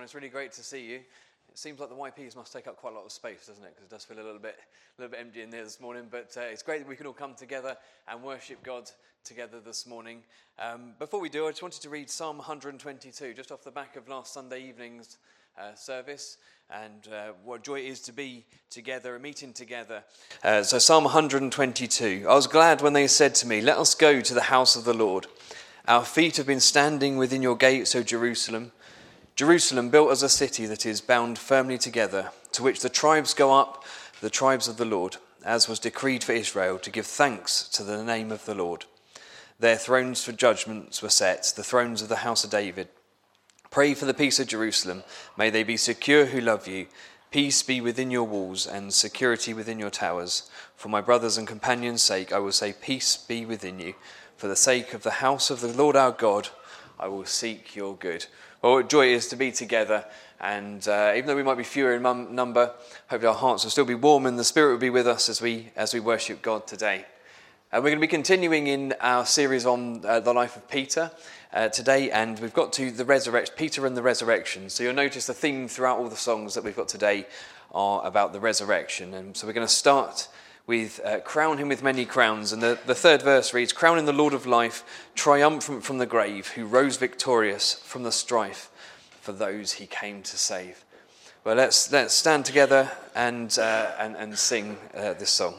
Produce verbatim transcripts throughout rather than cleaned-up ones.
It's really great to see you. It seems like the Y Ps must take up quite a lot of space, doesn't it? Because it does feel a little bit, a little bit empty in there this morning. But uh, it's great that we can all come together and worship God together this morning. Um, before we do, I just wanted to read Psalm one twenty-two, just off the back of last Sunday evening's uh, service, and uh, what joy it is to be together, a meeting together. Uh, so Psalm one twenty-two. I was glad when they said to me, "Let us go to the house of the Lord. Our feet have been standing within your gates, O Jerusalem. Jerusalem, built as a city that is bound firmly together, to which the tribes go up, the tribes of the Lord, as was decreed for Israel, to give thanks to the name of the Lord. Their thrones for judgments were set, the thrones of the house of David. Pray for the peace of Jerusalem. May they be secure who love you. Peace be within your walls and security within your towers. For my brothers and companions' sake, I will say, peace be within you. For the sake of the house of the Lord our God, I will seek your good." Well, what joy it is to be together, and uh, even though we might be fewer in mum- number, hopefully our hearts will still be warm and the Spirit will be with us as we as we worship God today. Uh, we're going to be continuing in our series on uh, the life of Peter uh, today, and we've got to the resurrection, Peter and the resurrection. So you'll notice the theme throughout all the songs that we've got today are about the resurrection, and so we're going to start with uh, crown him with many crowns. And the, the third verse reads, "Crowning the Lord of life, triumphant from the grave, who rose victorious from the strife for those he came to save." Well, let's let's stand together and uh, and, and sing uh, this song.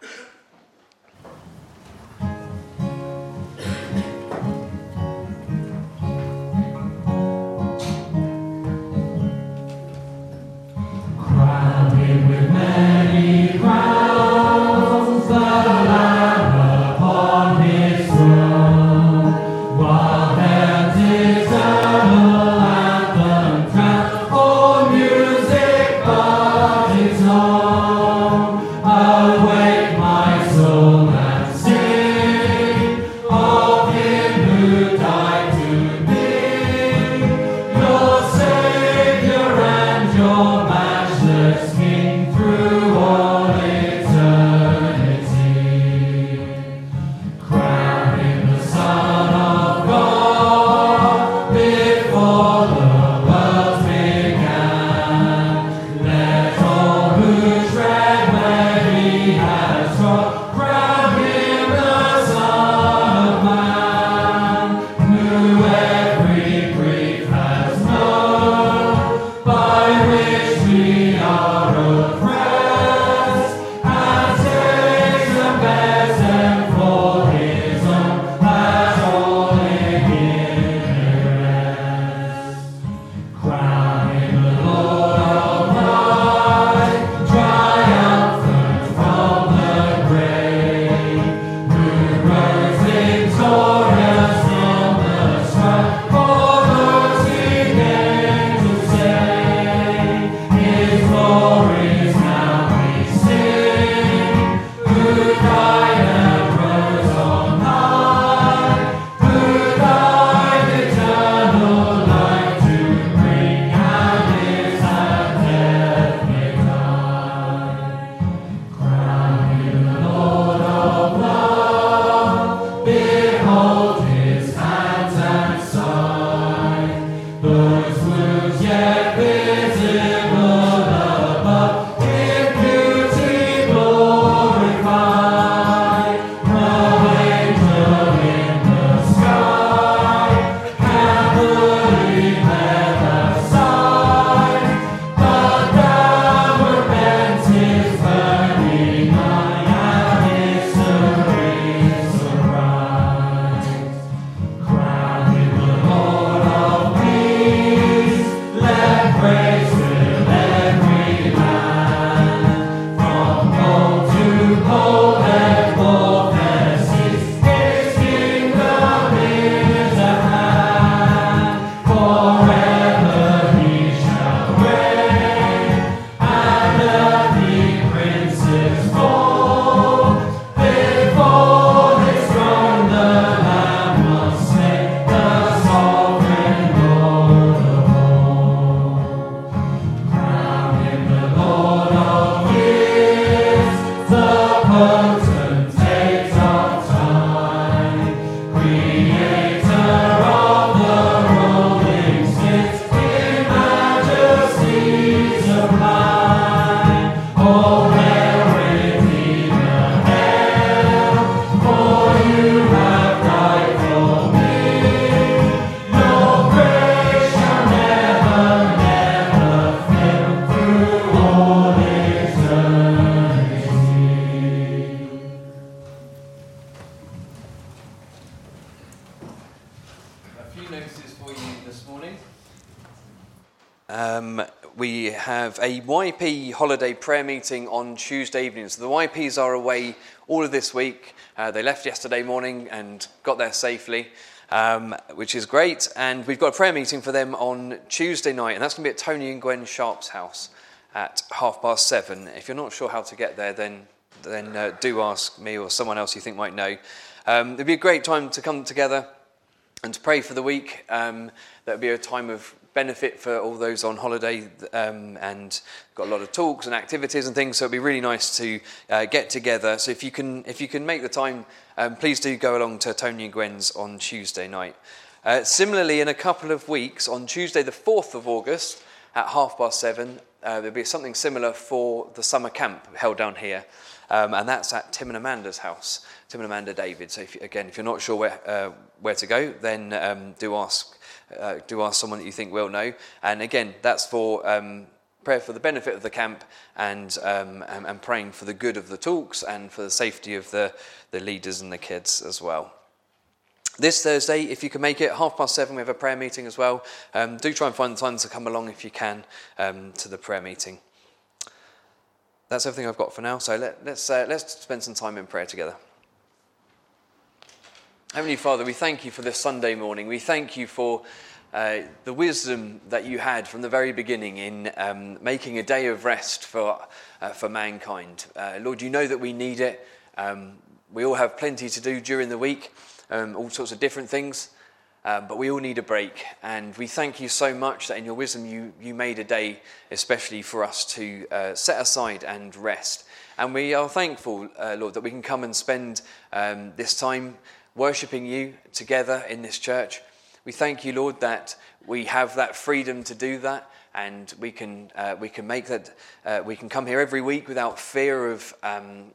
Crown him with many crowns. Away. Um, we have a Y P holiday prayer meeting on Tuesday evening. So the Y Ps are away all of this week. Uh, they left yesterday morning and got there safely, um, which is great. And we've got a prayer meeting for them on Tuesday night, and that's going to be at Tony and Gwen Sharp's house at half past seven. If you're not sure how to get there, then then uh, do ask me or someone else you think might know. Um, it'd be a great time to come together and to pray for the week. Um, that'll be a time of benefit for all those on holiday, um, and got a lot of talks and activities and things. So it'd be really nice to uh, get together. So if you can, if you can make the time, um, please do go along to Tony and Gwen's on Tuesday night. Uh, similarly, in a couple of weeks, on Tuesday the fourth of August at half past seven, uh, there'll be something similar for the summer camp held down here. Um, and that's at Tim and Amanda's house, Tim and Amanda David. So if you, again, if you're not sure where uh, where to go, then um, do ask uh, do ask someone that you think will know. And again, that's for um, prayer for the benefit of the camp, and, um, and and praying for the good of the talks and for the safety of the the leaders and the kids as well. This Thursday, if you can make it, half past seven, we have a prayer meeting as well. Um, do try and find the time to come along if you can um, to the prayer meeting. That's everything I've got for now, so let, let's, uh, let's spend some time in prayer together. Heavenly Father, we thank you for this Sunday morning. We thank you for uh, the wisdom that you had from the very beginning in um, making a day of rest for, uh, for mankind. Uh, Lord, you know that we need it. Um, we all have plenty to do during the week, um, all sorts of different things. Um, but we all need a break, and we thank you so much that in your wisdom you, you made a day especially for us to uh, set aside and rest. And we are thankful, uh, Lord, that we can come and spend um, this time worshipping you together in this church. We thank you, Lord, that we have that freedom to do that, and we can uh, we can make that uh, we can come here every week without fear of. Um,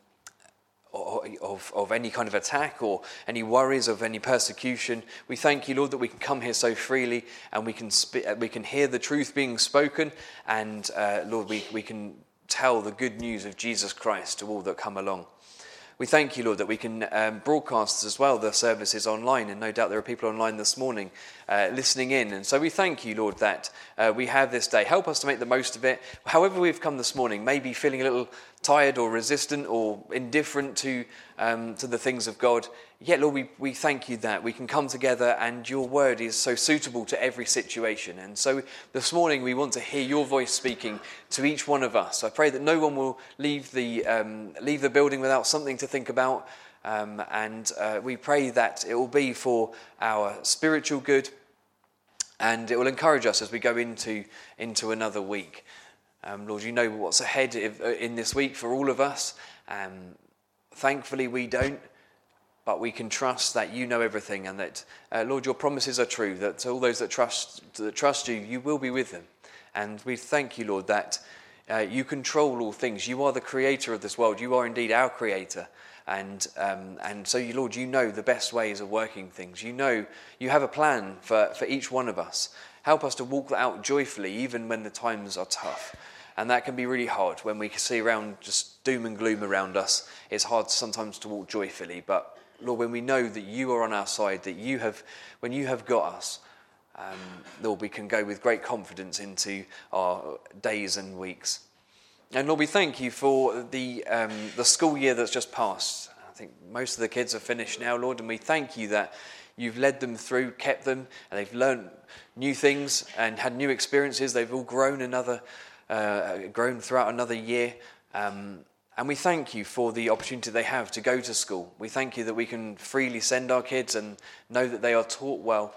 Of, of any kind of attack or any worries of any persecution. We thank you, Lord, that we can come here so freely, and we can sp- we can hear the truth being spoken, and uh, Lord, we, we can tell the good news of Jesus Christ to all that come along. We thank you, Lord, that we can um, broadcast as well the services online, and no doubt there are people online this morning uh, listening in. And so we thank you, Lord, that uh, we have this day. Help us to make the most of it. However we've come this morning, maybe feeling a little tired or resistant or indifferent to um, to the things of God, yet, Lord, we, we thank you that we can come together and your word is so suitable to every situation. And so this morning we want to hear your voice speaking to each one of us. I pray that no one will leave the um, leave the building without something to think about, um, and uh, we pray that it will be for our spiritual good, and it will encourage us as we go into into another week. Um, Lord, you know what's ahead in this week for all of us. Um, thankfully, we don't, but we can trust that you know everything, and that, uh, Lord, your promises are true, that all those that trust that trust you, you will be with them. And we thank you, Lord, that uh, you control all things. You are the creator of this world. You are indeed our creator. And um, and so, you, Lord, you know the best ways of working things. You know, you have a plan for, for each one of us. Help us to walk that out joyfully, even when the times are tough. And that can be really hard when we see around just doom and gloom around us. It's hard sometimes to walk joyfully. But Lord, when we know that you are on our side, that you have, when you have got us, um, Lord, we can go with great confidence into our days and weeks. And Lord, we thank you for the um, the school year that's just passed. I think most of the kids are finished now, Lord, and we thank you that you've led them through, kept them, and they've learned new things and had new experiences. They've all grown another, uh, grown throughout another year. Um, and we thank you for the opportunity they have to go to school. We thank you that we can freely send our kids and know that they are taught well.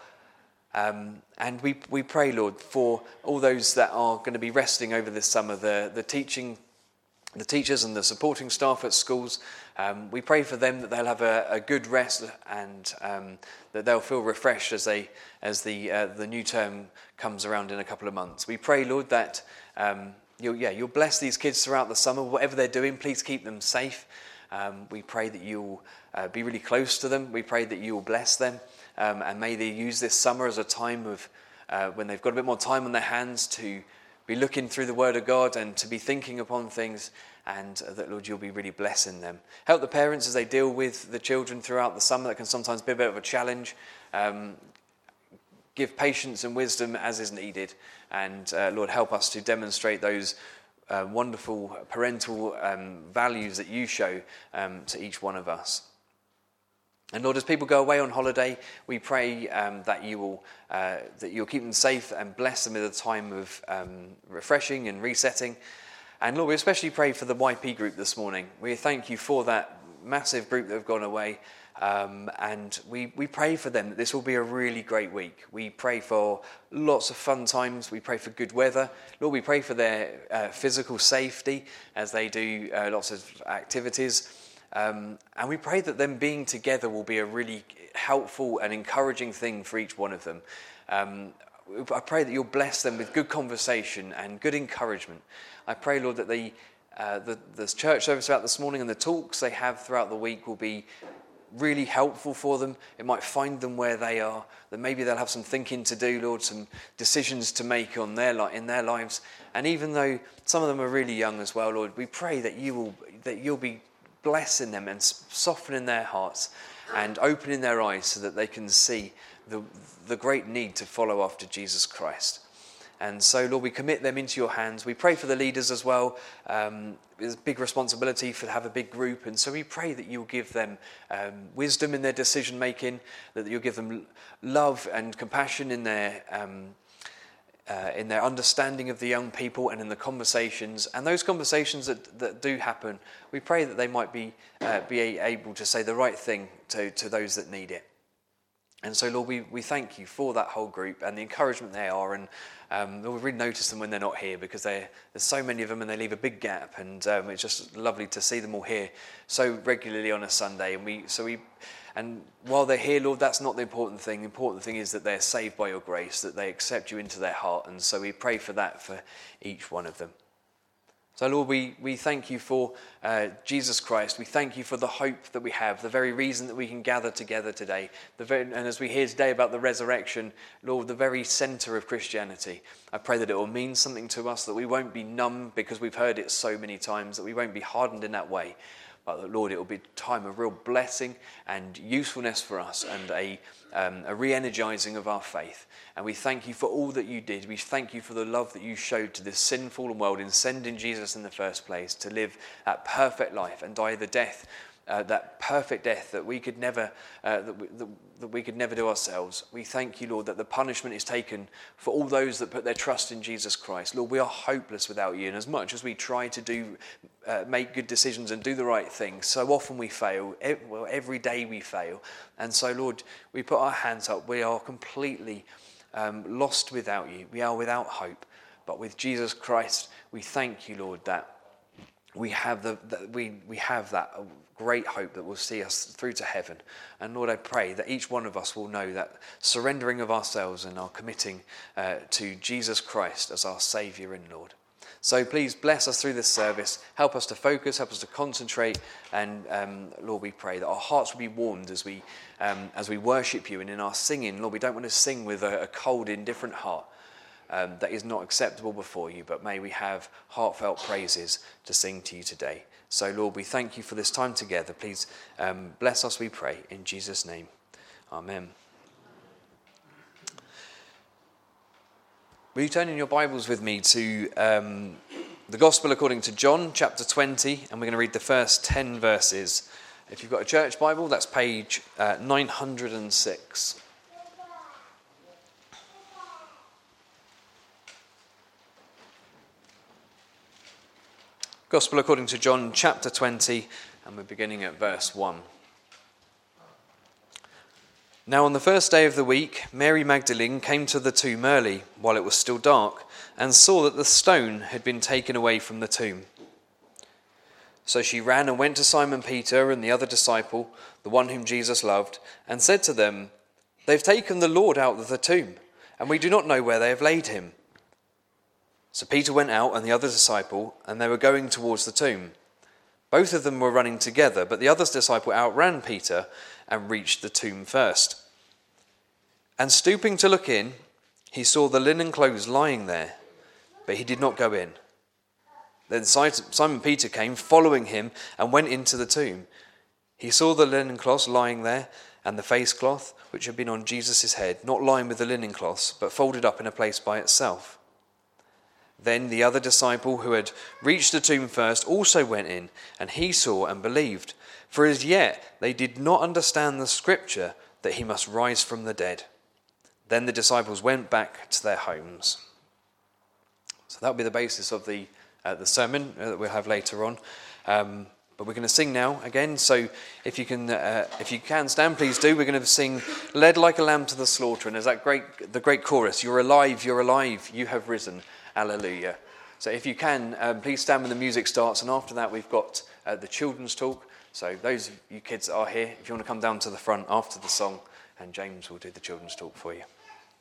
Um, and we we pray, Lord, for all those that are going to be resting over this summer, the the teaching, the teachers and the supporting staff at schools. Um, we pray for them that they'll have a, a good rest, and um, that they'll feel refreshed as they as the uh, the new term comes around in a couple of months. We pray, Lord, that um, you'll yeah you'll bless these kids throughout the summer. Whatever they're doing, please keep them safe. Um, we pray that you'll uh, be really close to them. We pray that you'll bless them. Um, and may they use this summer as a time of uh, when they've got a bit more time on their hands to be looking through the Word of God and to be thinking upon things, and uh, that, Lord, you'll be really blessing them. Help the parents as they deal with the children throughout the summer. That can sometimes be a bit of a challenge. Um, give patience and wisdom as is needed. And uh, Lord, help us to demonstrate those uh, wonderful parental um, values that you show um, to each one of us. And Lord, as people go away on holiday, we pray um, that you will uh, that you'll keep them safe and bless them at a time of um, refreshing and resetting. And Lord, we especially pray for the Y P group this morning. We thank you for that massive group that have gone away. Um, and we, we pray for them that this will be a really great week. We pray for lots of fun times. We pray for good weather. Lord, we pray for their uh, physical safety as they do uh, lots of activities. Um, and we pray that them being together will be a really helpful and encouraging thing for each one of them. Um, I pray that you'll bless them with good conversation and good encouragement. I pray, Lord, that the, uh, the, the church service about this morning and the talks they have throughout the week will be really helpful for them. It might find them where they are, that maybe they'll have some thinking to do, Lord, some decisions to make on their li- in their lives. And even though some of them are really young as well, Lord, we pray that you will that you'll be blessing them and softening their hearts and opening their eyes so that they can see the the great need to follow after Jesus Christ. And so, Lord, we commit them into your hands. We pray for the leaders as well. Um, there's a big responsibility for to have a big group. And so we pray that you'll give them um, wisdom in their decision making, that you'll give them love and compassion in their um, uh, in their understanding of the young people and in the conversations. And those conversations that, that do happen, we pray that they might be uh, be able to say the right thing to, to those that need it. And so, Lord, we, we thank you for that whole group and the encouragement they are. And um, Lord, we really notice them when they're not here because there's so many of them and they leave a big gap. And um, it's just lovely to see them all here so regularly on a Sunday. And we so we and while they're here, Lord, that's not the important thing. The important thing is that they're saved by your grace, that they accept you into their heart. And so we pray for that for each one of them. So, Lord, we, we thank you for uh, Jesus Christ. We thank you for the hope that we have, the very reason that we can gather together today. The very, and as we hear today about the resurrection, Lord, the very centre of Christianity, I pray that it will mean something to us, that we won't be numb because we've heard it so many times, that we won't be hardened in that way. But that, Lord, it will be a time of real blessing and usefulness for us and a, um, a re-energizing of our faith. And we thank you for all that you did. We thank you for the love that you showed to this sinful world in sending Jesus in the first place to live that perfect life and die the death, uh, that perfect death that we could never, uh, that, we, that, that we could never do ourselves. We thank you, Lord, that the punishment is taken for all those that put their trust in Jesus Christ. Lord, we are hopeless without you, and as much as we try to do, uh, make good decisions and do the right thing, so often we fail. Every, well, every day we fail, and so, Lord, we put our hands up. We are completely Um, lost without you. We are without hope. But with Jesus Christ, we thank you, Lord, that we have the that we we have that great hope that will see us through to heaven. And Lord, I pray that each one of us will know that surrendering of ourselves and our committing uh, to Jesus Christ as our Saviour and Lord. So please bless us through this service. Help us to focus, help us to concentrate, and um, Lord, we pray that our hearts will be warmed as we um, as we worship you, and in our singing, Lord, we don't want to sing with a, a cold, indifferent heart um, that is not acceptable before you, but may we have heartfelt praises to sing to you today. So Lord, we thank you for this time together. Please um, bless us, we pray, in Jesus' name. Amen. Will you turn in your Bibles with me to um, the Gospel according to John, chapter twenty, and we're going to read the first ten verses. If you've got a church Bible, that's page uh, nine hundred six. Gospel according to John, chapter twenty, and we're beginning at verse one. Now on the first day of the week, Mary Magdalene came to the tomb early, while it was still dark, and saw that the stone had been taken away from the tomb. So she ran and went to Simon Peter and the other disciple, the one whom Jesus loved, and said to them, "They've taken the Lord out of the tomb, and we do not know where they have laid him." So Peter went out and the other disciple, and they were going towards the tomb. Both of them were running together, but the other disciple outran Peter and reached the tomb first. And stooping to look in, he saw the linen clothes lying there, but he did not go in. Then Simon Peter came, following him, and went into the tomb. He saw the linen cloths lying there, and the face cloth which had been on Jesus' head, not lying with the linen cloths, but folded up in a place by itself. Then the other disciple who had reached the tomb first also went in, and he saw and believed, for as yet they did not understand the scripture that he must rise from the dead. Then the disciples went back to their homes. So that will be the basis of the uh, the sermon uh, that we'll have later on. Um, But we're going to sing now again, so if you can, uh, if you can stand, please do. We're going to sing "Led Like a Lamb to the Slaughter," and there's that great, the great chorus: "You're alive, you're alive, you have risen, Alleluia." So if you can, um, please stand when the music starts, and after that we've got uh, the children's talk. So those of you kids that are here, if you want to come down to the front after the song, and James will do the children's talk for you.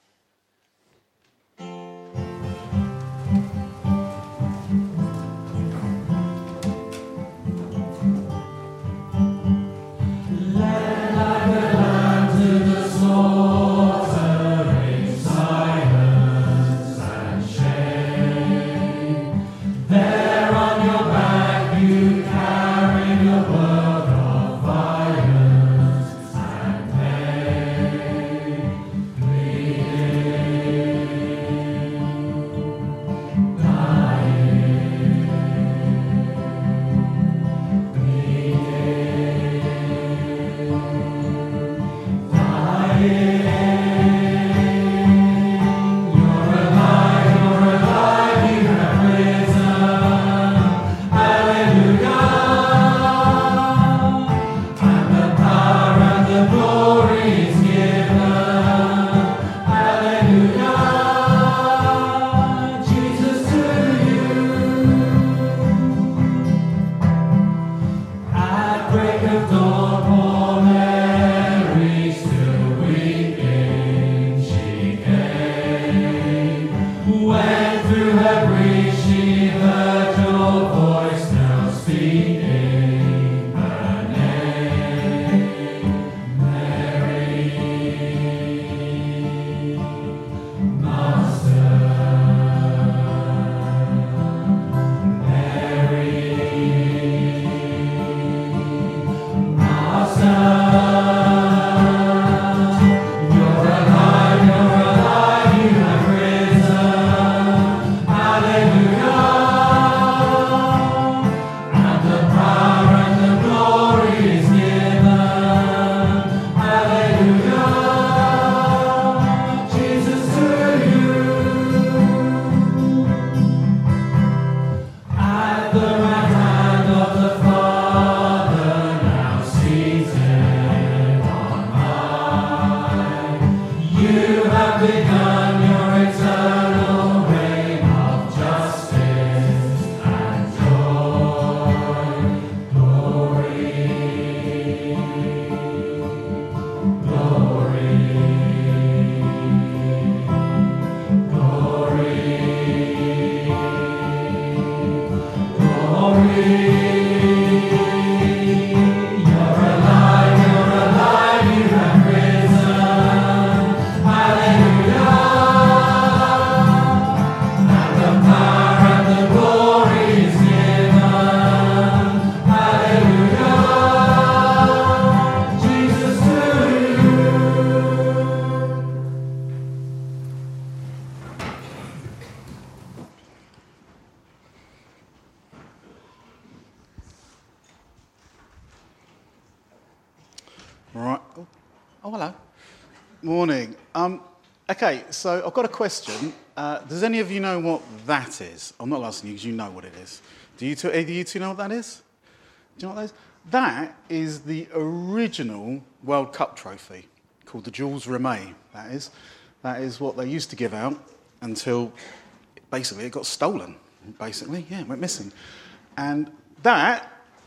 Right. Oh, hello. Morning. Um, okay, so I've got a question. Uh, does any of you know what that is? I'm not asking you because you know what it is. Do you two, either of you two know what that is? Do you know what that is? That is the original World Cup trophy called the Jules Rimet, that is. That is what they used to give out until basically it got stolen, basically. Yeah, it went missing. And that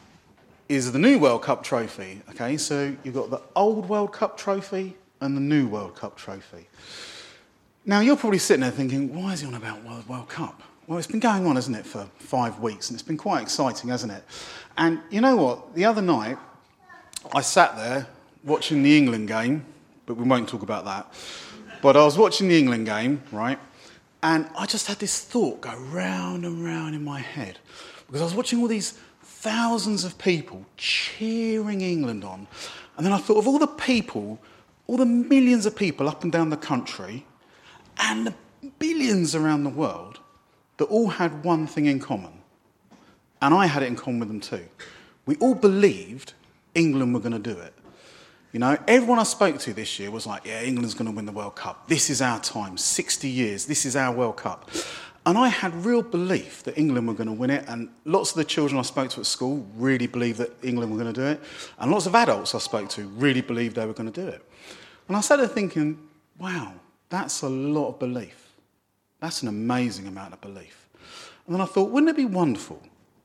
is the new World Cup trophy. Okay, so you've got the old World Cup trophy and the new World Cup trophy. Now, you're probably sitting there thinking, why is he on about World, World Cup? Well, it's been going on, hasn't it, for five weeks, and it's been quite exciting, hasn't it? And you know what? The other night, I sat there watching the England game, but we won't talk about that. But I was watching the England game, right, and I just had this thought go round and round in my head, because I was watching all these thousands of people cheering England on, And then I thought of all the people, all the millions of people up and down the country and the billions around the world that all had one thing in common. And I had it in common with them too. We all believed England were going to do it. You know, everyone I spoke to this year was like, yeah, England's going to win the World Cup. This is our time, sixty years, this is our World Cup. And I had real belief that England were going to win it, and lots of the children I spoke to at school really believed that England were going to do it, and lots of adults I spoke to really believed they were going to do it. And I started thinking, wow, that's a lot of belief. That's an amazing amount of belief. And then I thought, wouldn't it be wonderful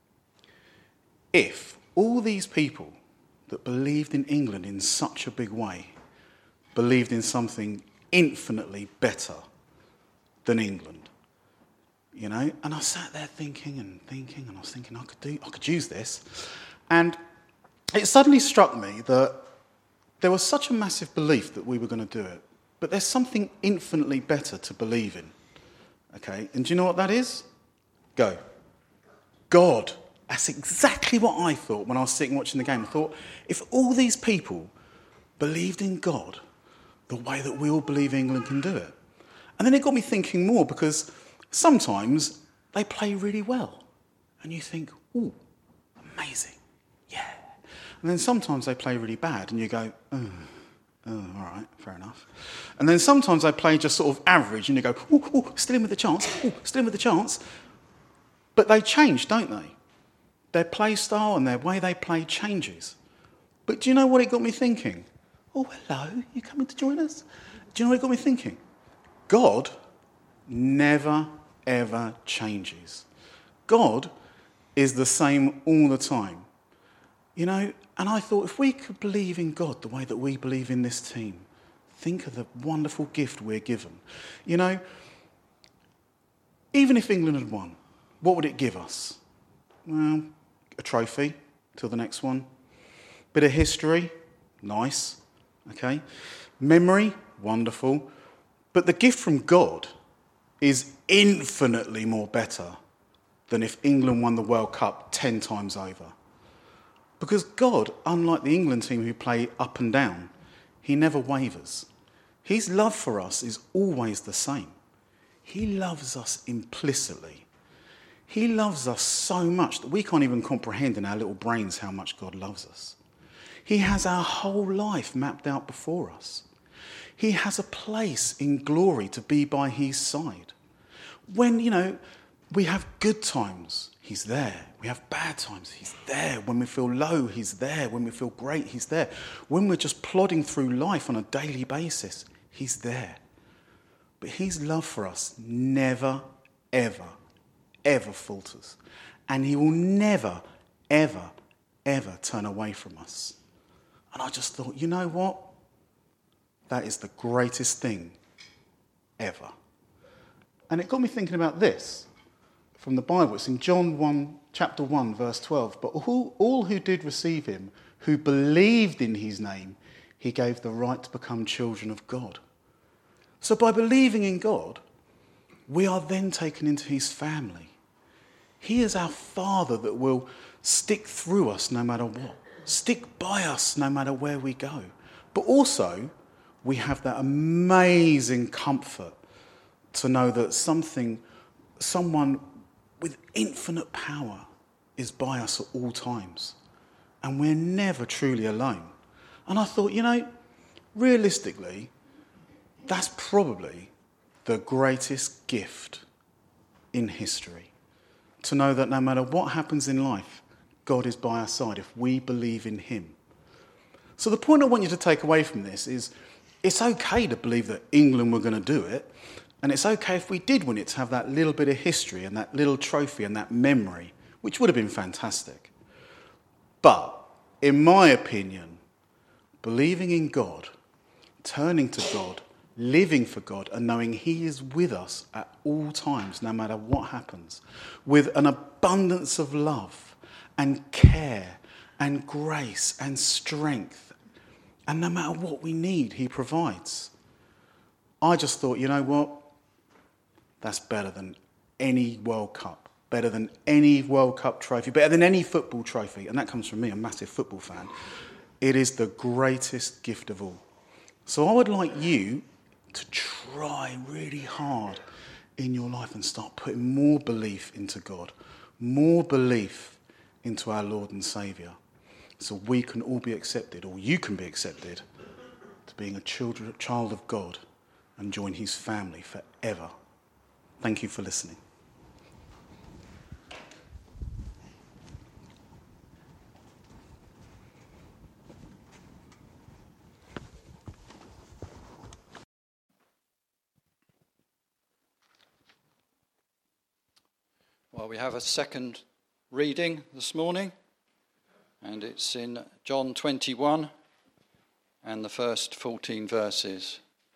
if all these people that believed in England in such a big way believed in something infinitely better than England? You know, and I sat there thinking and thinking, and I was thinking I could do, I could use this. And it suddenly struck me that there was such a massive belief that we were going to do it, but there's something infinitely better to believe in. Okay, and do you know what that is? Go. God. That's exactly what I thought when I was sitting watching the game. I thought, if all these people believed in God the way that we all believe England can do it. And then it got me thinking more, because sometimes they play really well. And you think, ooh, amazing, yeah. And then sometimes they play really bad and you go, oh, oh, all right, fair enough. And then sometimes they play just sort of average and you go, ooh, ooh, still in with the chance, ooh, still in with the chance. But they change, don't they? Their play style and their way they play changes. But do you know what it got me thinking? Oh, hello, you coming to join us? Do you know what it got me thinking? God never, ever changes. God is the same all the time. You know, and I thought, if we could believe in God the way that we believe in this team, think of the wonderful gift we're given. You know, even if England had won, what would it give us? Well, a trophy till the next one. Bit of history, nice, okay. Memory, wonderful. But the gift from God is infinitely more better than if England won the World Cup ten times over. Because God, unlike the England team who play up and down, he never wavers. His love for us is always the same. He loves us implicitly. He loves us so much that we can't even comprehend in our little brains how much God loves us. He has our whole life mapped out before us. He has a place in glory to be by his side. When, you know, we have good times, he's there. We have bad times, he's there. When we feel low, he's there. When we feel great, he's there. When we're just plodding through life on a daily basis, he's there. But his love for us never, ever, ever falters. And he will never, ever, ever turn away from us. And I just thought, you know what? That is the greatest thing ever. And it got me thinking about this from the Bible. It's in John one, chapter one, verse twelve. But all, all who did receive him, who believed in his name, he gave the right to become children of God. So by believing in God, we are then taken into his family. He is our Father that will stick through us no matter what, stick by us no matter where we go. But also, we have that amazing comfort to know that something, someone with infinite power is by us at all times. And we're never truly alone. And I thought, you know, realistically, that's probably the greatest gift in history. To know that no matter what happens in life, God is by our side if we believe in him. So the point I want you to take away from this is it's okay to believe that England were going to do it, and it's okay if we did win it to have that little bit of history and that little trophy and that memory, which would have been fantastic. But, in my opinion, believing in God, turning to God, living for God, and knowing he is with us at all times, no matter what happens, with an abundance of love and care and grace and strength, and no matter what we need, he provides. I just thought, you know what? That's better than any World Cup, better than any World Cup trophy, better than any football trophy. And that comes from me, a massive football fan. It is the greatest gift of all. So I would like you to try really hard in your life and start putting more belief into God, more belief into our Lord and Saviour, so we can all be accepted, or you can be accepted, to being a children, child of God and join his family forever. Thank you for listening. Well, we have a second reading this morning, and it's in John twenty-one and the first fourteen verses.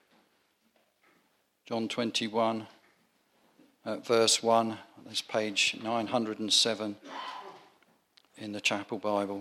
John twenty-one, at verse one, that's page nine hundred seven in the Chapel Bible.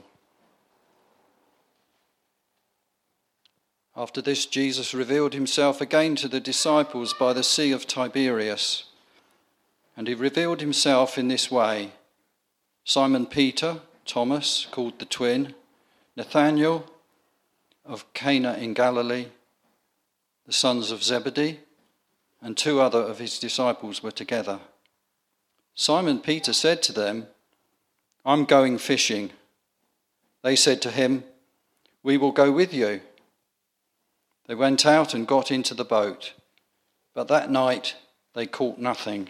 After this, Jesus revealed himself again to the disciples by the Sea of Tiberias. And he revealed himself in this way: Simon Peter, Thomas, called the twin, Nathanael of Cana in Galilee, the sons of Zebedee, and two other of his disciples were together. Simon Peter said to them, "I'm going fishing." They said to him, "We will go with you." They went out and got into the boat, but that night they caught nothing.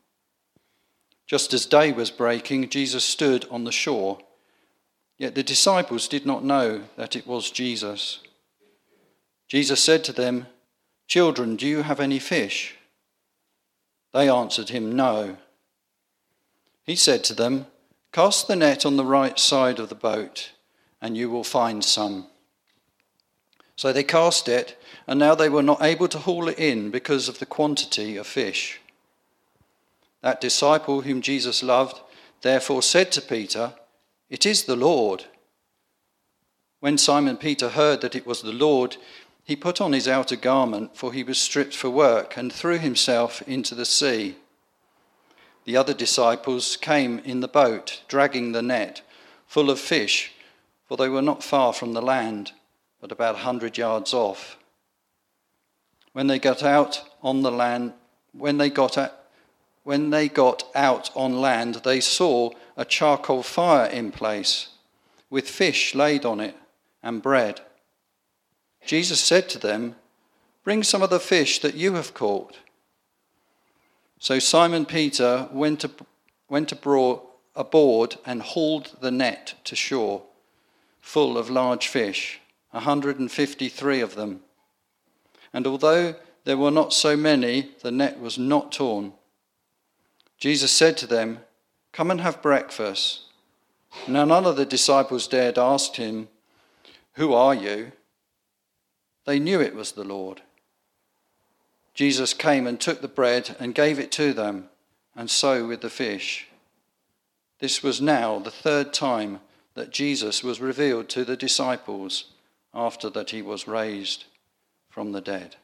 Just as day was breaking, Jesus stood on the shore, yet the disciples did not know that it was Jesus. Jesus said to them, "Children, do you have any fish?" They answered him, "No." He said to them, "Cast the net on the right side of the boat, and you will find some." So they cast it, and now they were not able to haul it in because of the quantity of fish. That disciple whom Jesus loved therefore said to Peter, "It is the Lord." When Simon Peter heard that it was the Lord, he put on his outer garment, for he was stripped for work, and threw himself into the sea. The other disciples came in the boat, dragging the net full of fish, for they were not far from the land, but about a hundred yards off. When they got out on the land, when they got out, When they got out on land, they saw a charcoal fire in place, with fish laid on it and bread. Jesus said to them, "Bring some of the fish that you have caught." So Simon Peter went, to, went abroad, aboard and hauled the net to shore, full of large fish, one hundred fifty-three of them. And although there were not so many, the net was not torn. Jesus said to them, "Come and have breakfast." Now none of the disciples dared ask him, "Who are you?" They knew it was the Lord. Jesus came and took the bread and gave it to them, and so with the fish. This was now the third time that Jesus was revealed to the disciples after that he was raised from the dead.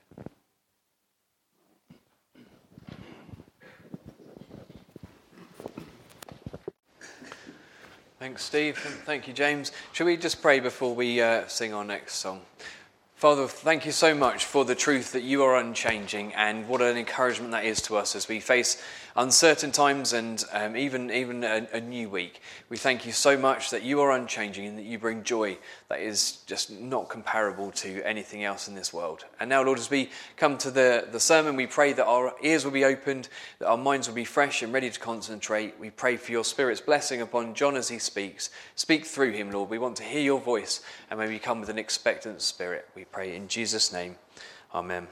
Thanks, Steve. Thank you, James. Shall we just pray before we uh, sing our next song? Father, thank you so much for the truth that you are unchanging, and what an encouragement that is to us as we face uncertain times and um, even, even a, a new week. We thank you so much that you are unchanging and that you bring joy that is just not comparable to anything else in this world. And now, Lord, as we come to the, the sermon, we pray that our ears will be opened, that our minds will be fresh and ready to concentrate. We pray for your Spirit's blessing upon John as he speaks. Speak through him, Lord. We want to hear your voice, and may we come with an expectant spirit. We pray in Jesus' name. Amen.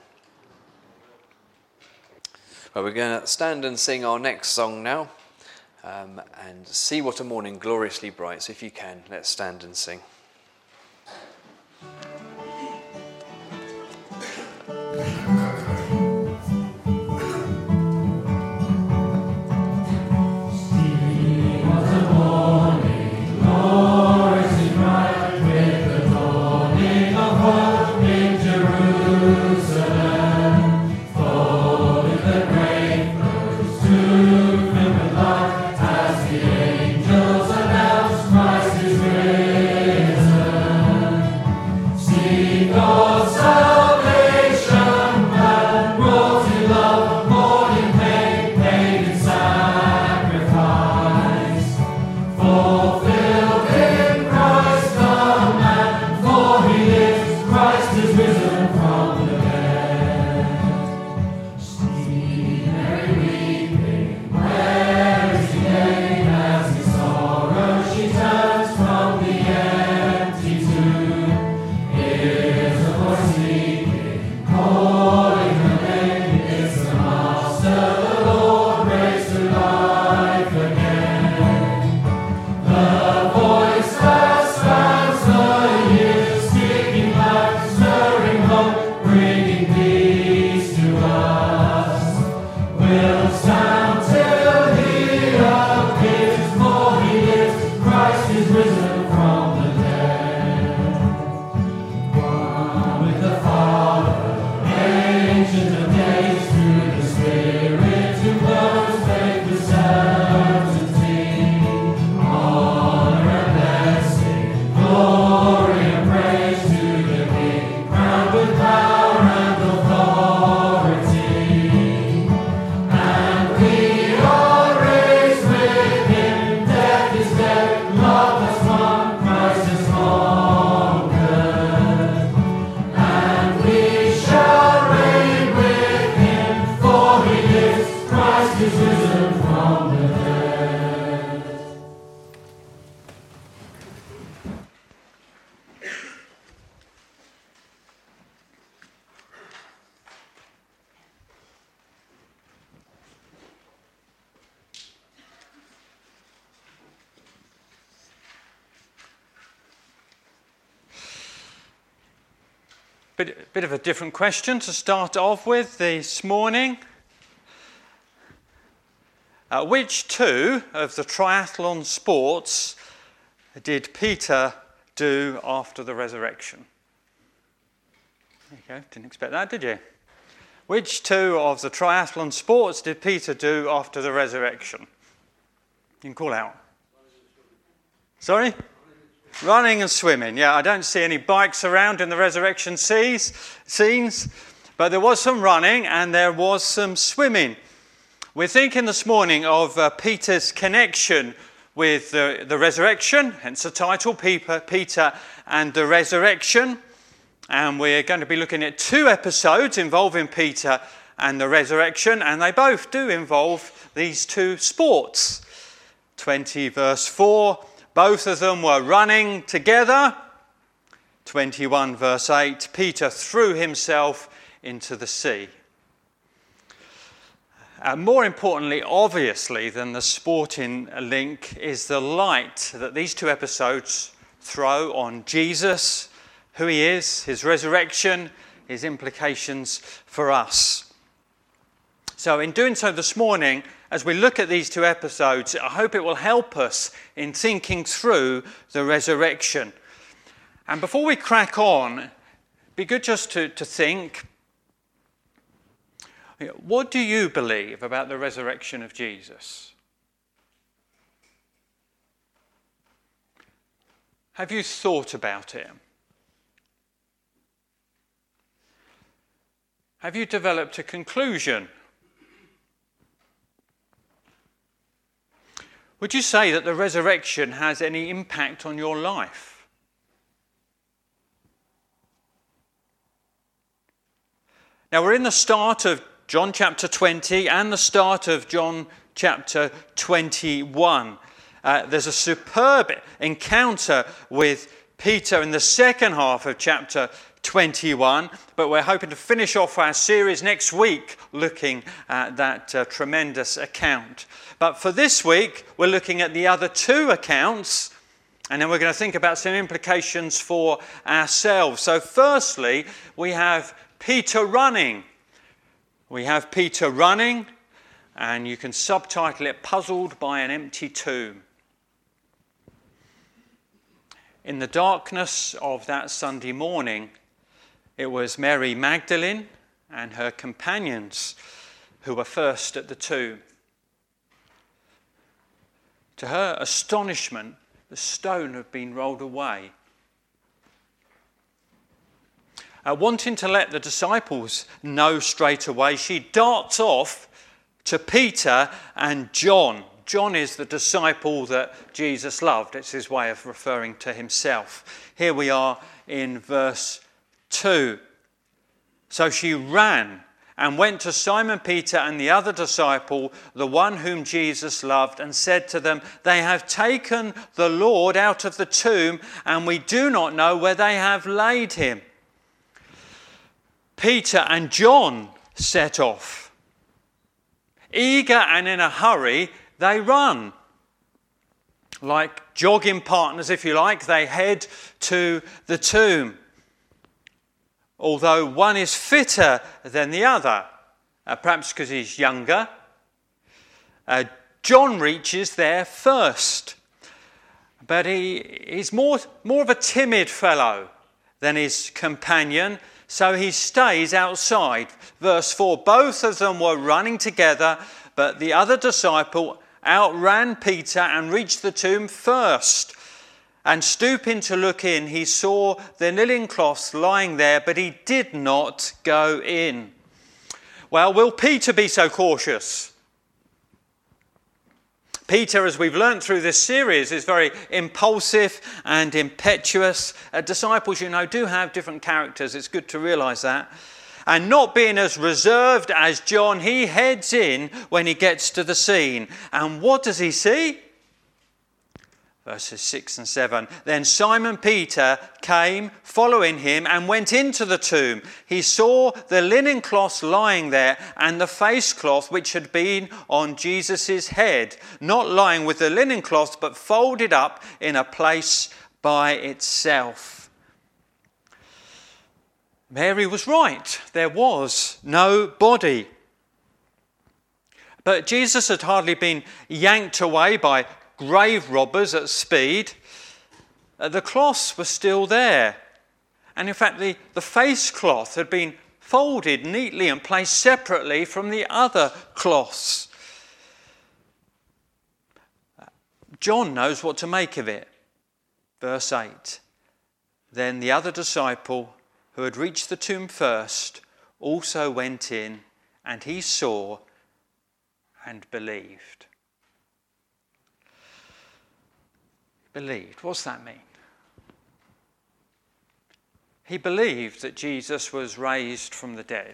Well, we're going to stand and sing our next song now, um, and see what a morning gloriously bright. So if you can, let's stand and sing. As the angels announce Christ is risen. Bit, bit of a different question to start off with this morning. Uh, which two of the triathlon sports did Peter do after the resurrection? There you go, didn't expect that, did you? Which two of the triathlon sports did Peter do after the resurrection? You can call out. Sorry? Running and swimming. Yeah, I don't see any bikes around in the resurrection seas, scenes, but there was some running and there was some swimming. We're thinking this morning of uh, Peter's connection with the, the resurrection, hence the title, Peter, Peter and the Resurrection. And we're going to be looking at two episodes involving Peter and the resurrection, and they both do involve these two sports. twenty verse four, both of them were running together. twenty-one verse eight, Peter threw himself into the sea. Uh, more importantly, obviously, than the sporting link is the light that these two episodes throw on Jesus, who he is, his resurrection, his implications for us. So in doing so this morning, as we look at these two episodes, I hope it will help us in thinking through the resurrection. And before we crack on, it'd be good just to, to think, what do you believe about the resurrection of Jesus? Have you thought about it? Have you developed a conclusion? Would you say that the resurrection has any impact on your life? Now we're in the start of John chapter twenty and the start of John chapter twenty-one. Uh, there's a superb encounter with Peter in the second half of chapter twenty-one, but we're hoping to finish off our series next week looking at that uh, tremendous account. But for this week, we're looking at the other two accounts, and then we're going to think about some implications for ourselves. So firstly, we have Peter running. We have Peter running, and you can subtitle it, Puzzled by an Empty Tomb. In the darkness of that Sunday morning, it was Mary Magdalene and her companions who were first at the tomb. To her astonishment, the stone had been rolled away. Uh, wanting to let the disciples know straight away, she darts off to Peter and John. John is the disciple that Jesus loved. It's his way of referring to himself. Here we are in verse two. So she ran and went to Simon Peter and the other disciple, the one whom Jesus loved, and said to them, "They have taken the Lord out of the tomb, and we do not know where they have laid him." Peter and John set off. Eager and in a hurry, they run. Like jogging partners, if you like, they head to the tomb. Although one is fitter than the other, uh, perhaps because he's younger, uh, John reaches there first. But he, he's more, more of a timid fellow than his companion, so he stays outside. Verse four, both of them were running together, but the other disciple outran Peter and reached the tomb first. And stooping to look in, he saw the linen cloths lying there, but he did not go in. Well, will Peter be so cautious? Peter, as we've learnt through this series, is very impulsive and impetuous. Uh, disciples, you know, do have different characters. It's good to realise that. And not being as reserved as John, he heads in when he gets to the scene. And what does he see? Verses six and seven. Then Simon Peter came, following him, and went into the tomb. He saw the linen cloths lying there, and the face cloth which had been on Jesus' head, not lying with the linen cloths, but folded up in a place by itself. Mary was right. There was no body. But Jesus had hardly been yanked away by grave robbers at speed. Uh, the cloths were still there. And in fact, the, the face cloth had been folded neatly and placed separately from the other cloths. John knows what to make of it. Verse eight. Then the other disciple who had reached the tomb first also went in, and he saw and believed. Believed. What's that mean? He believed that Jesus was raised from the dead.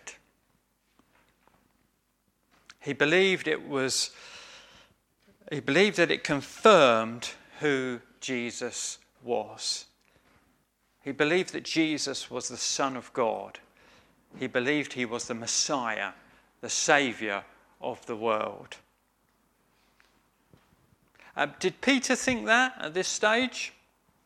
He believed it was, he believed that it confirmed who Jesus was. He believed that Jesus was the Son of God. He believed he was the Messiah, the Saviour of the world. Uh, did Peter think that at this stage?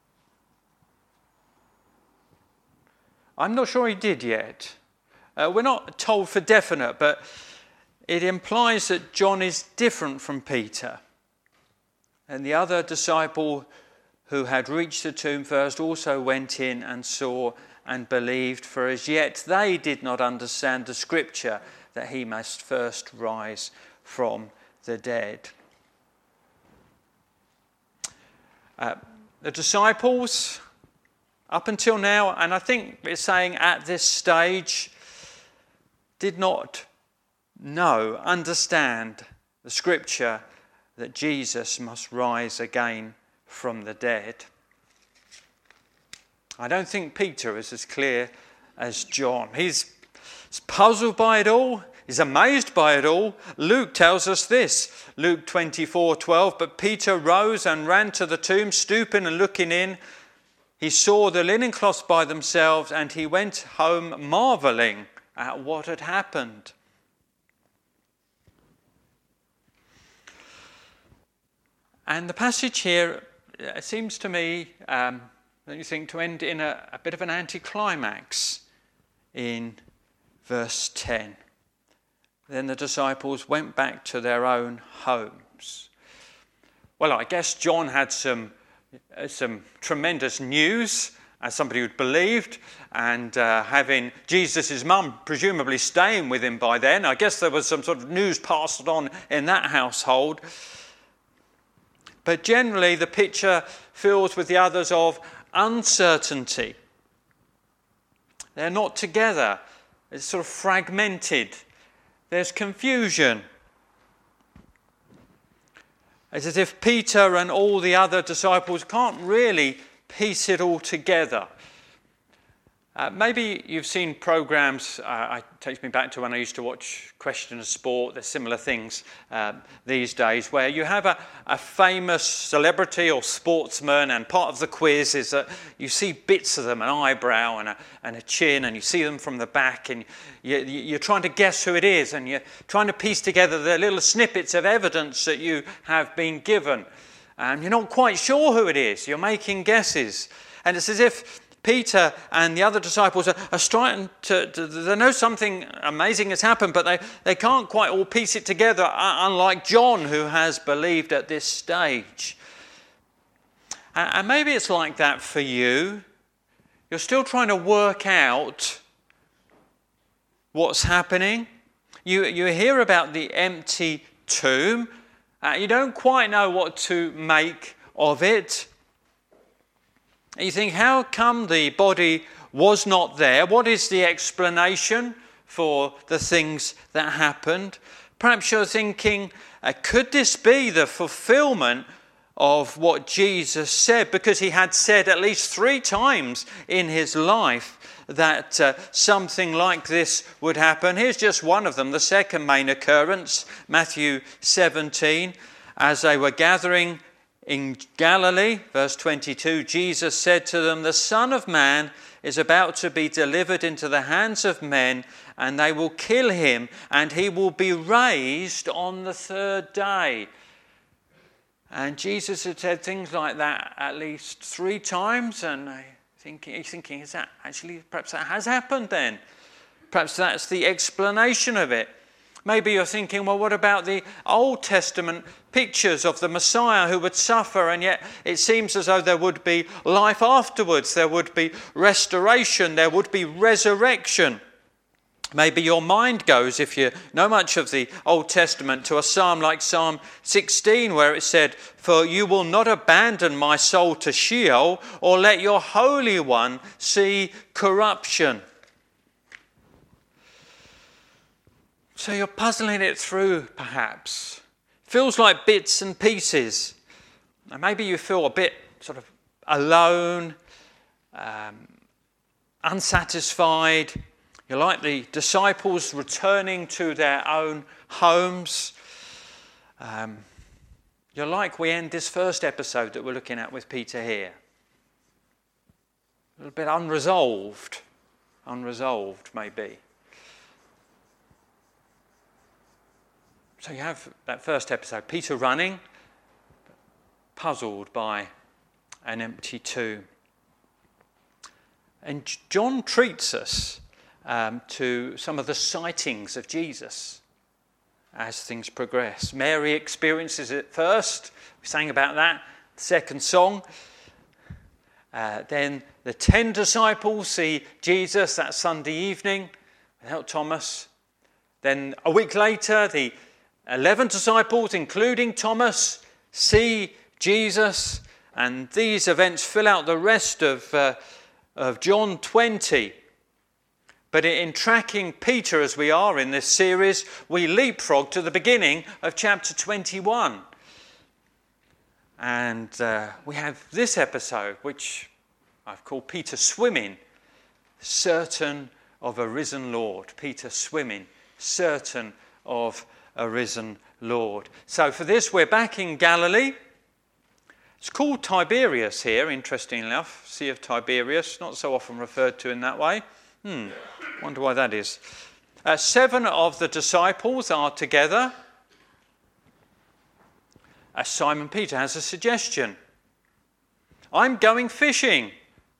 I'm not sure he did yet. Uh, we're not told for definite, but it implies that John is different from Peter. And the other disciple who had reached the tomb first also went in and saw and believed, for as yet they did not understand the scripture that he must first rise from the dead. Uh, the disciples, up until now, and I think it's saying at this stage, did not know, understand the scripture that Jesus must rise again from the dead. I don't think Peter is as clear as John. He's, he's puzzled by it all. He's amazed by it all. Luke tells us this, Luke twenty-four twelve, but Peter rose and ran to the tomb, stooping and looking in. He saw the linen cloths by themselves, and he went home marvelling at what had happened. And the passage here it seems to me, um, don't you think, to end in a, a bit of an anticlimax in verse ten. Then the disciples went back to their own homes. Well, I guess John had some, uh, some tremendous news, as somebody who'd believed, and uh, having Jesus' mum presumably staying with him by then. I guess there was some sort of news passed on in that household. But generally the picture fills with the others of uncertainty. They're not together. It's sort of fragmented. There's confusion. It's as if Peter and all the other disciples can't really piece it all together. Uh, maybe you've seen programs, uh, it takes me back to when I used to watch Question of Sport. There's similar things uh, these days where you have a, a famous celebrity or sportsman, and part of the quiz is that you see bits of them, an eyebrow and a, and a chin, and you see them from the back, and you, you're trying to guess who it is, and you're trying to piece together the little snippets of evidence that you have been given. And you're not quite sure who it is. You're making guesses. And it's as if Peter and the other disciples are, are trying to, to, they know something amazing has happened, but they, they can't quite all piece it together, unlike John, who has believed at this stage. And, and maybe it's like that for you. You're still trying to work out what's happening. You, you hear about the empty tomb. Uh, you don't quite know what to make of it. You think, how come the body was not there? What is the explanation for the things that happened? Perhaps you're thinking, uh, could this be the fulfillment of what Jesus said? Because he had said at least three times in his life that uh, something like this would happen. Here's just one of them, the second main occurrence, Matthew seventeen. As they were gathering in Galilee, verse twenty-two, Jesus said to them, "The Son of Man is about to be delivered into the hands of men, and they will kill him, and he will be raised on the third day." And Jesus had said things like that at least three times, and I Thinking, you're thinking, is that actually, perhaps that has happened then? Perhaps that's the explanation of it. Maybe you're thinking, well, what about the Old Testament pictures of the Messiah who would suffer, and yet it seems as though there would be life afterwards, there would be restoration, there would be resurrection. Maybe your mind goes, if you know much of the Old Testament, to a psalm like Psalm sixteen, where it said, "For you will not abandon my soul to Sheol, or let your Holy One see corruption." So you're puzzling it through, perhaps. Feels like bits and pieces. And maybe you feel a bit sort of alone, um, unsatisfied. You're like the disciples returning to their own homes. Um, you're like we end this first episode that we're looking at with Peter here. A little bit unresolved. Unresolved, maybe. So you have that first episode, Peter running, puzzled by an empty tomb. And John treats us um, to some of the sightings of Jesus as things progress. Mary experiences it first. We sang about that, the second song. Uh, then the ten disciples see Jesus that Sunday evening without Thomas. Then a week later, the eleven disciples, including Thomas, see Jesus, and these events fill out the rest of, uh, of John twenty. But in tracking Peter as we are in this series, we leapfrog to the beginning of chapter twenty-one. And uh, we have this episode, which I've called Peter swimming, certain of a risen Lord. Peter swimming, certain of a risen Lord. So for this, we're back in Galilee. It's called Tiberias here, interestingly enough. Sea of Tiberias, not so often referred to in that way. Hmm, wonder why that is. Uh, seven of the disciples are together. Uh, Simon Peter has a suggestion. I'm going fishing.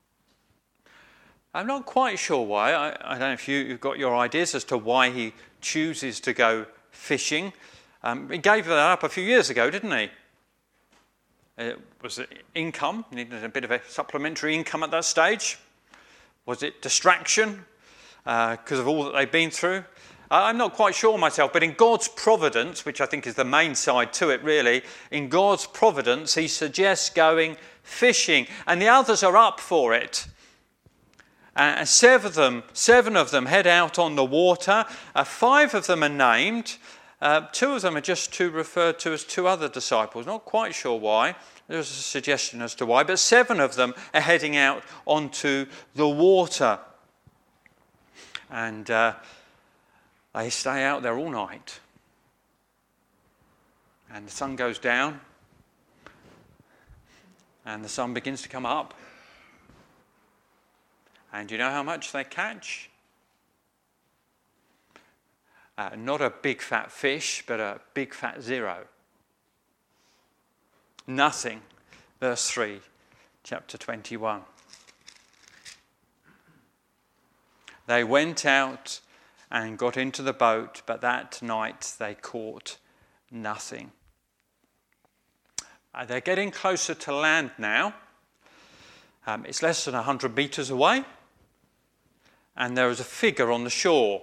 I'm not quite sure why. I, I don't know if you, you've got your ideas as to why he chooses to go fishing. Um, he gave that up a few years ago, didn't he? It was income, needed a bit of a supplementary income at that stage. Was it distraction because uh, of all that they've been through? Uh, I'm not quite sure myself, but in God's providence, which I think is the main side to it really, in God's providence he suggests going fishing, and the others are up for it. Uh, seven of them, seven of them head out on the water. Uh, five of them are named. Uh, two of them are just two referred to as two other disciples. Not quite sure why. There's a suggestion as to why. But seven of them are heading out onto the water. And uh, they stay out there all night. And the sun goes down. And the sun begins to come up. And you know how much they catch? Uh, not a big fat fish, but a big fat zero. Nothing. Verse three, chapter twenty-one. They went out and got into the boat, but that night they caught nothing. Uh, they're getting closer to land now. Um, it's less than one hundred metres away. And there is a figure on the shore.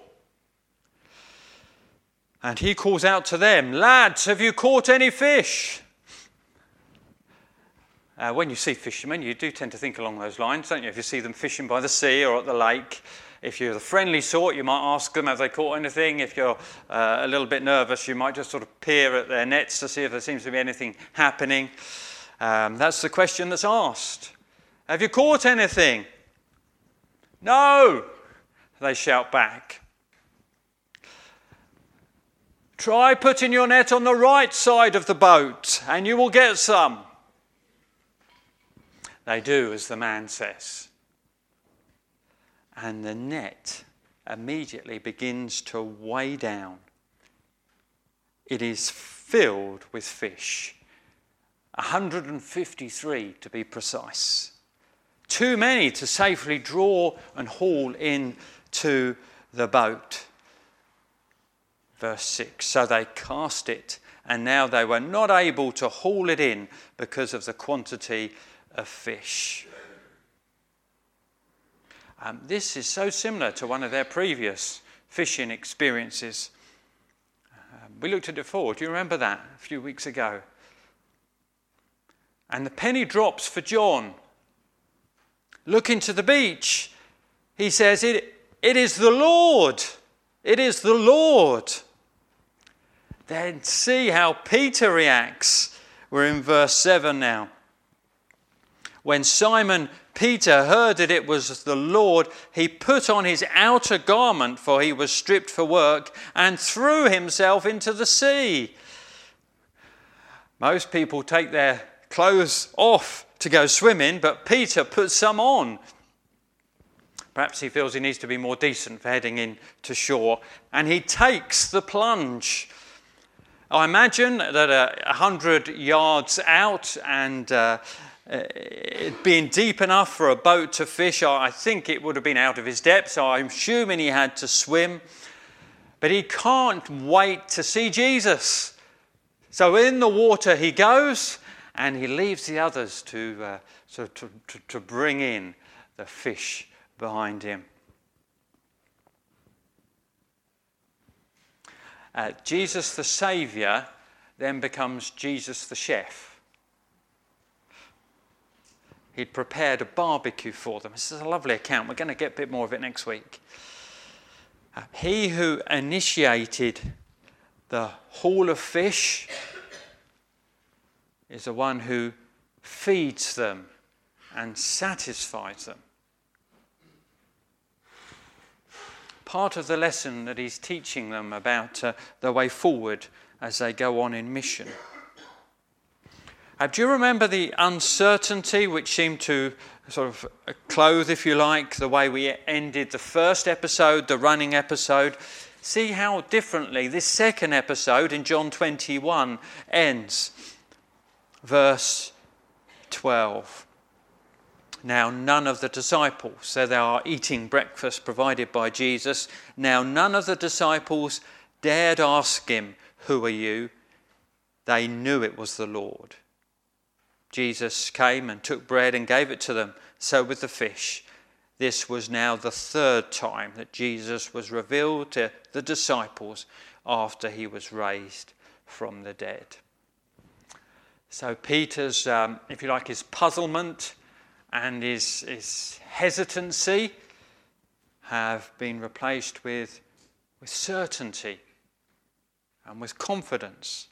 And he calls out to them, "Lads, have you caught any fish?" Uh, when you see fishermen, you do tend to think along those lines, don't you? If you see them fishing by the sea or at the lake, if you're the friendly sort, you might ask them, have they caught anything? If you're uh, a little bit nervous, you might just sort of peer at their nets to see if there seems to be anything happening. Um, that's the question that's asked. Have you caught anything? No, they shout back. Try putting your net on the right side of the boat and you will get some. They do as the man says. And the net immediately begins to weigh down. It is filled with fish. one hundred fifty-three to be precise. too many to safely draw and haul into the boat. Verse six, so they cast it, and now they were not able to haul it in because of the quantity of fish. Um, this is so similar to one of their previous fishing experiences. Um, we looked at it before. Do you remember that a few weeks ago? And the penny drops for John. Looking to the beach, he says, it, it is the Lord. It is the Lord. Then see how Peter reacts. We're in verse seven now. When Simon Peter heard that it was the Lord, he put on his outer garment, for he was stripped for work, and threw himself into the sea. Most people take their clothes off to go swimming, but Peter puts some on. Perhaps he feels he needs to be more decent for heading in to shore, and he takes the plunge. I imagine that a hundred yards out and uh, it being deep enough for a boat to fish, I think it would have been out of his depth, so I'm assuming he had to swim. But he can't wait to see Jesus. So in the water he goes, and he leaves the others to, uh, so to, to, to bring in the fish behind him. Uh, Jesus the Saviour then becomes Jesus the chef. He'd prepared a barbecue for them. This is a lovely account. We're going to get a bit more of it next week. Uh, he who initiated the haul of fish is the one who feeds them and satisfies them. Part of the lesson that he's teaching them about uh, the way forward as they go on in mission. Uh, do you remember the uncertainty which seemed to sort of clothe, if you like, the way we ended the first episode, the running episode? See how differently this second episode in John twenty-one ends. Verse twelve. Now none of the disciples, so they are eating breakfast provided by Jesus. Now none of the disciples dared ask him, "Who are you?" They knew it was the Lord. Jesus came and took bread and gave it to them. So with the fish. This was now the third time that Jesus was revealed to the disciples after he was raised from the dead. So Peter's, um, if you like, his puzzlement and his, his hesitancy have been replaced with, with certainty and with confidence.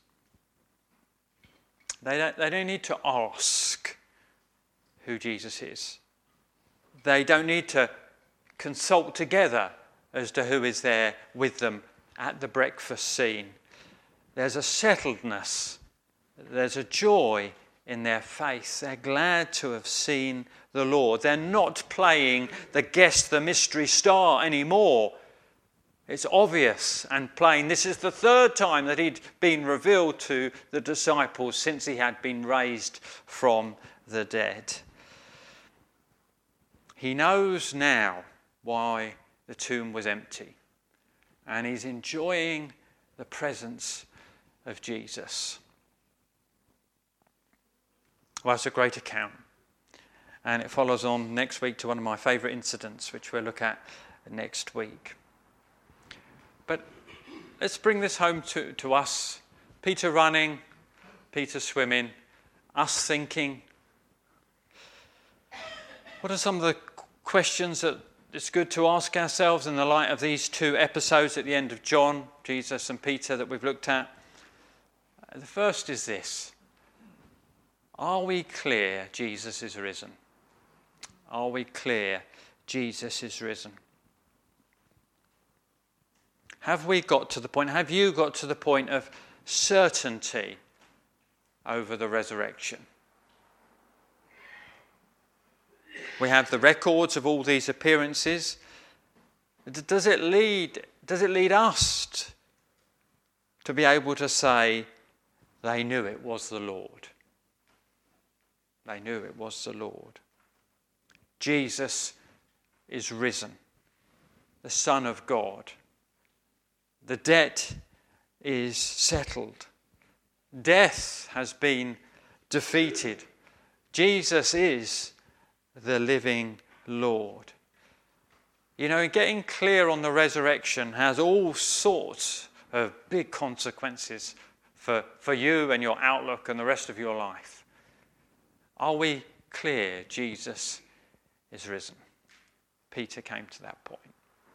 They don't, they don't need to ask who Jesus is. They don't need to consult together as to who is there with them at the breakfast scene. There's a settledness. There's a joy in their face. They're glad to have seen the Lord. They're not playing the guess the mystery star anymore. It's obvious and plain. This is the third time that he'd been revealed to the disciples since he had been raised from the dead. He knows now why the tomb was empty, and he's enjoying the presence of Jesus. Well, it's a great account, and it follows on next week to one of my favourite incidents, which we'll look at next week. But let's bring this home to, to us. Peter running, Peter swimming, us thinking. What are some of the questions that it's good to ask ourselves in the light of these two episodes at the end of John, Jesus and Peter, that we've looked at? The first is this. Are we clear Jesus is risen? Are we clear Jesus is risen? Have we got to the point, have you got to the point of certainty over the resurrection? We have the records of all these appearances. Does it lead, does it lead us to be able to say, they knew it was the Lord? They knew it was the Lord. Jesus is risen, the Son of God. The debt is settled. Death has been defeated. Jesus is the living Lord. You know, getting clear on the resurrection has all sorts of big consequences for, for you and your outlook and the rest of your life. Are we clear Jesus is risen? Peter came to that point.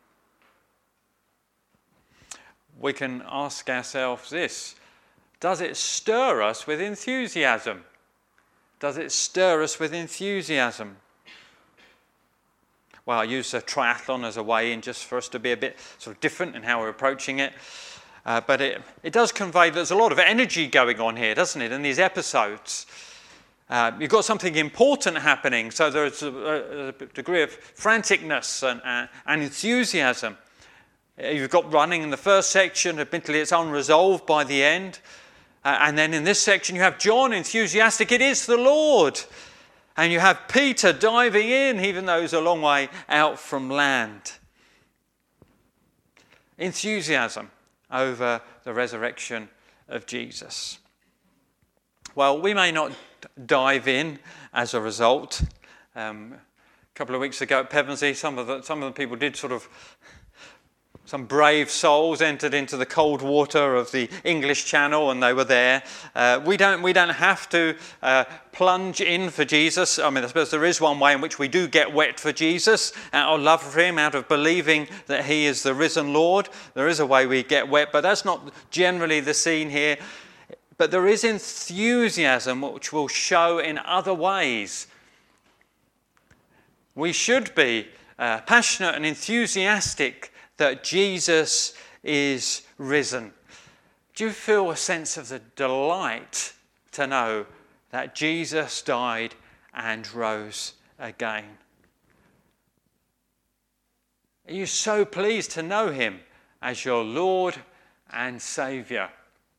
We can ask ourselves this: does it stir us with enthusiasm? Does it stir us with enthusiasm? Well, I use a triathlon as a way in just for us to be a bit sort of different in how we're approaching it. Uh, but it, it does convey there's a lot of energy going on here, doesn't it, in these episodes? Uh, you've got something important happening, so there's a, a degree of franticness and, uh, and enthusiasm. You've got running in the first section, admittedly it's unresolved by the end. Uh, and then in this section you have John enthusiastic, it is the Lord. And you have Peter diving in, even though he's a long way out from land. Enthusiasm over the resurrection of Jesus. Well, we may not dive in as a result. Um, a couple of weeks ago at Pevensey, some of the, some of the people did sort of... Some brave souls entered into the cold water of the English Channel, and they were there. Uh, we don't we don't have to uh, plunge in for Jesus. I mean, I suppose there is one way in which we do get wet for Jesus, out of love for him, out of believing that he is the risen Lord. There is a way we get wet, but that's not generally the scene here. But there is enthusiasm which will show in other ways. We should be uh, passionate and enthusiastic that Jesus is risen. Do you feel a sense of the delight to know that Jesus died and rose again? Are you so pleased to know him as your Lord and Saviour?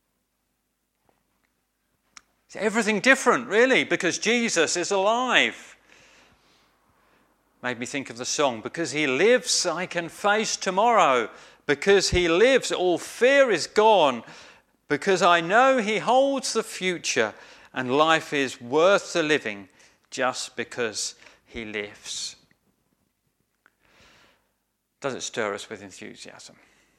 It's everything different, really, because Jesus is alive. Made me think of the song, because he lives, I can face tomorrow. Because he lives, all fear is gone. Because I know he holds the future, and life is worth the living just because he lives. Does it stir us with enthusiasm?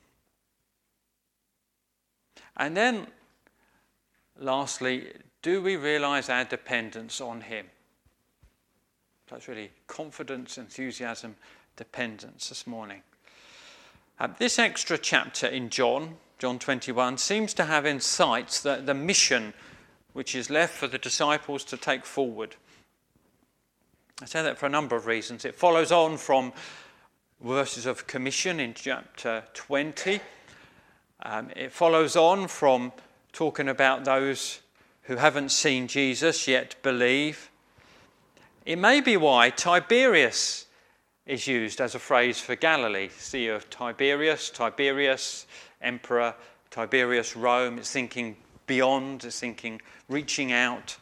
And then, lastly, do we realise our dependence on him? That's really confidence, enthusiasm, dependence this morning. Uh, this extra chapter in John, John twenty-one, seems to have in sight the, the mission which is left for the disciples to take forward. I say that for a number of reasons. It follows on from verses of commission in chapter twenty. Um, it follows on from talking about those who haven't seen Jesus yet believe. It may be why Tiberias is used as a phrase for Galilee. Sea of Tiberias, Tiberius, Emperor, Tiberius, Rome. It's thinking beyond, it's thinking reaching out.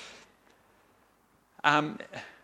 Um,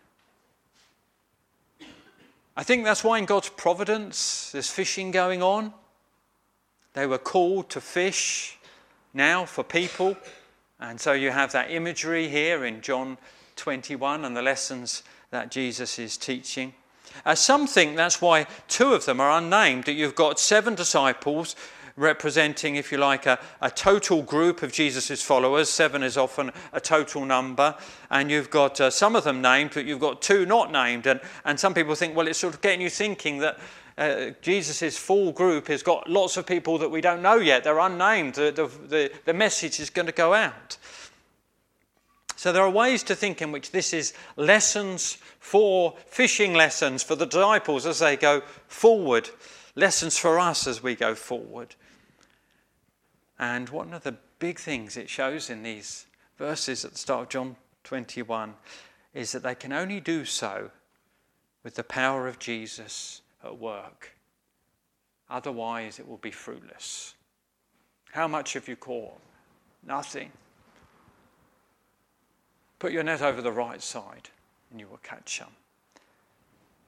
I think that's why in God's providence there's fishing going on. They were called to fish now for people. And so you have that imagery here in John twenty-one and the lessons that Jesus is teaching. Uh, some think that's why two of them are unnamed, that you've got seven disciples representing, if you like, a, a total group of Jesus' followers. Seven is often a total number. And you've got uh, some of them named, but you've got two not named. And, and some people think, well, it's sort of getting you thinking that uh, Jesus' full group has got lots of people that we don't know yet. They're unnamed. The, the, the, the message is going to go out. So there are ways to think in which this is lessons for fishing lessons for the disciples as they go forward, lessons for us as we go forward. And one of the big things it shows in these verses at the start of John twenty-one is that they can only do so with the power of Jesus at work. Otherwise it will be fruitless. How much have you caught? Nothing. Put your net over the right side and you will catch some.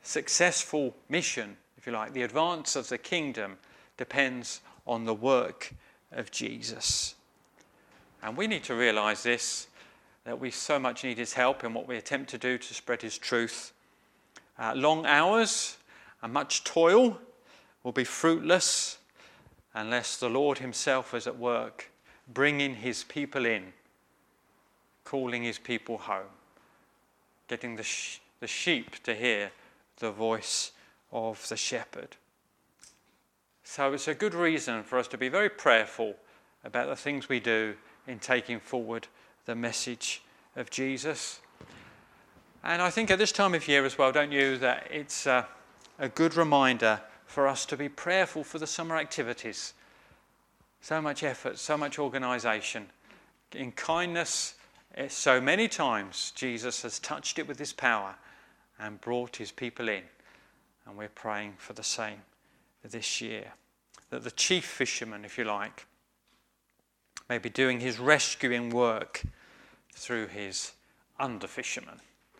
successful mission, if you like, the advance of the kingdom, depends on the work of Jesus. And we need to realise this, that we so much need his help in what we attempt to do to spread his truth. Uh, long hours and much toil will be fruitless unless the Lord himself is at work, bringing his people in, calling his people home, getting the, sh- the sheep to hear the voice of the shepherd. So it's a good reason for us to be very prayerful about the things we do in taking forward the message of Jesus. And I think at this time of year as well, don't you, that it's a, a good reminder for us to be prayerful for the summer activities. So much effort, so much organisation. In kindness, so many times Jesus has touched it with his power and brought his people in. And we're praying for the same this year. That the chief fisherman, if you like, may be doing his rescuing work through his under-fishermen.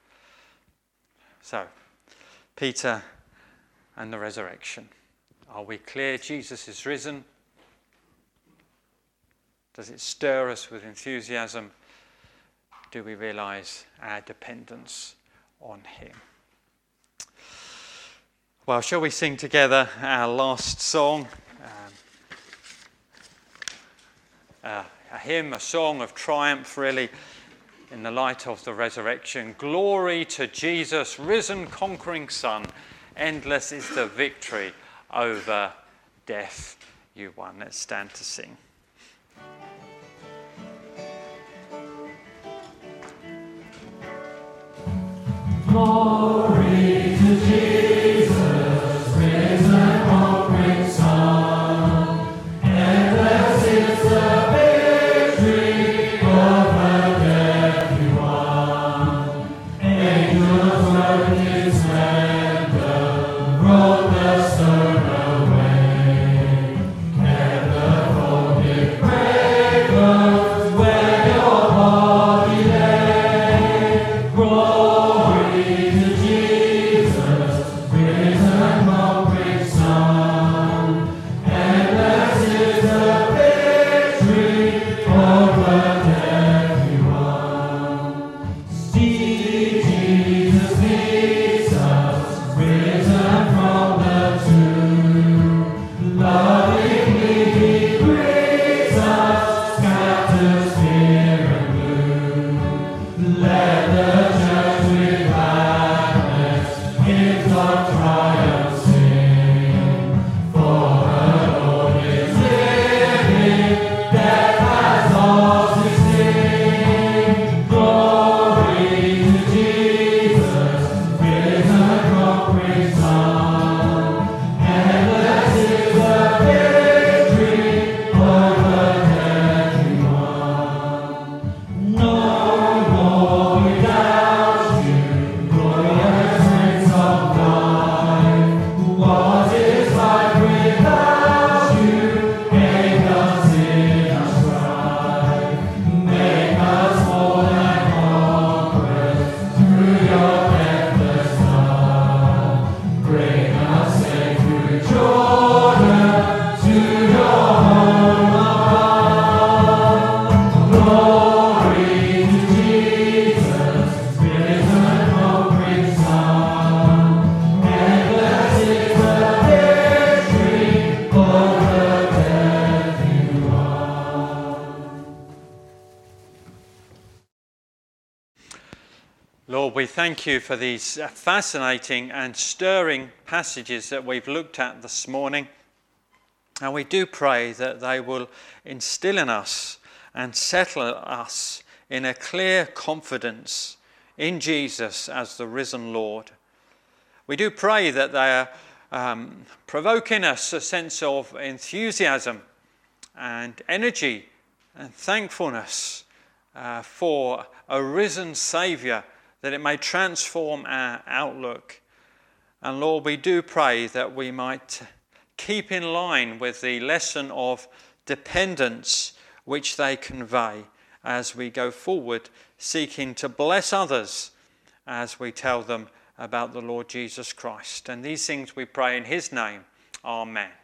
So, Peter and the resurrection. Are we clear Jesus is risen? Does it stir us with enthusiasm? Do we realise our dependence on him? Well, shall we sing together our last song? Um, uh, a hymn, a song of triumph, really, in the light of the resurrection. Glory to Jesus, risen, conquering Son. Endless is the victory over death you won. Let's stand to sing. Glory to Jesus, risen, conquering Son. Endless is the victory over death you won. Angels work his splendor, rolled the stone away. Never folded grave rose where your body lay. Glory to Jesus, risen, conquering Son. Endless is the victory over death you won. See Jesus leads us, risen from the tomb. Lovingly he greets us, captives fear and gloom. Let the church with gladness hymns of triumph sing. For her Lord is living, death has lost its sting. Glory to Jesus, risen, conquering Son. Endless is the victory over death you won. No more without you, glorious Prince of life. What is life without you? Make us in our strife. Make us more than conquerors through your deathless love. Bring us safe through Jordan to your home above. Glory to Jesus, risen, conquering Son. Endless is the victory over death you won. Lord, we thank you for these uh, fascinating and stirring passages that we've looked at this morning. And we do pray that they will instill in us and settle us in a clear confidence in Jesus as the risen Lord. We do pray that they are um, provoking us a sense of enthusiasm and energy and thankfulness uh, for a risen Saviour, that it may transform our outlook. And Lord, we do pray that we might keep in line with the lesson of dependence which they convey as we go forward, seeking to bless others as we tell them about the Lord Jesus Christ. And these things we pray in his name. Amen.